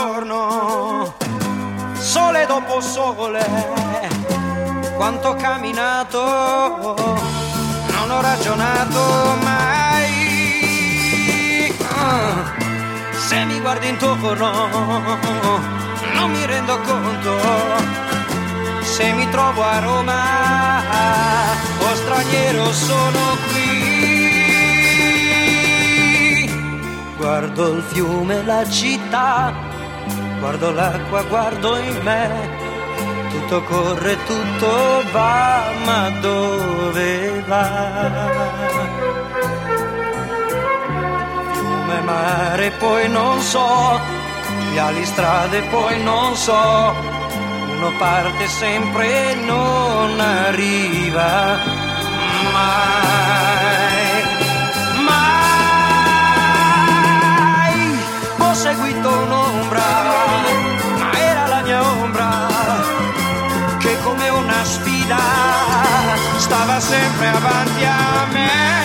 giorno, sole dopo sole, quanto ho camminato, non ho ragionato mai. Se mi guardi intorno non mi rendo conto se mi trovo a Roma o straniero sono qui. Guardo il fiume, la città, guardo l'acqua, guardo in me, tutto corre, tutto va, ma dove va? Mare, poi non so, viali, strade, poi non so, uno parte sempre e non arriva mai, mai. Ho seguito un'ombra, ma era la mia ombra, che come una sfida stava sempre avanti a me.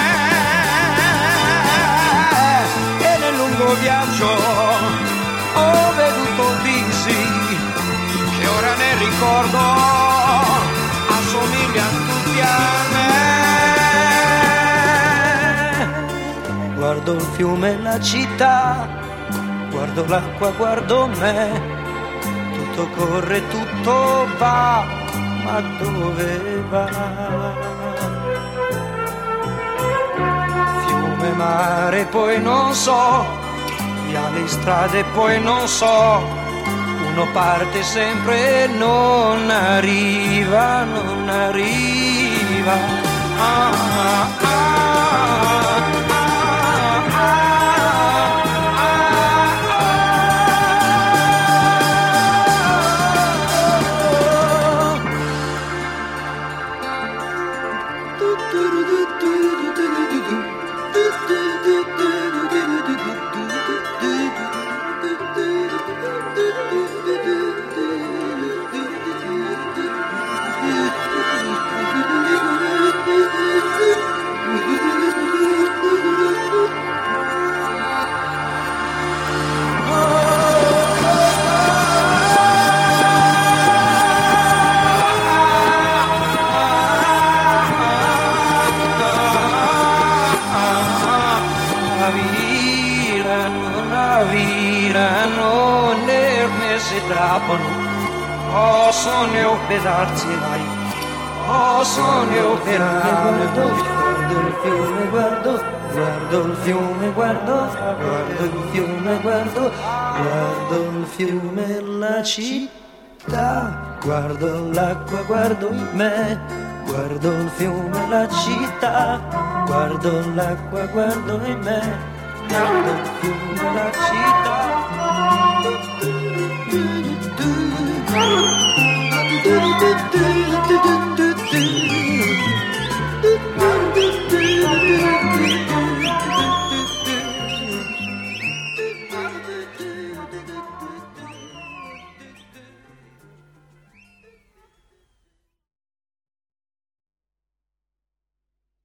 Viaggio ho veduto visi che ora ne ricordo assomigliano tutti a me. Guardo il fiume e la città, guardo l'acqua, guardo me, tutto corre, tutto va, ma dove va? Fiume, mare, poi non so, viali, strade, poi non so, uno parte sempre e non arriva, non arriva. Possono operarsi mai, possono operare. Guardo il fiume, guardo il fiume, guardo il fiume, guardo il fiume, la città, guardo l'acqua, guardo me, guardo il fiume, la città, guardo l'acqua, guardo me, guardo il fiume, la città. Do do do do do do do do.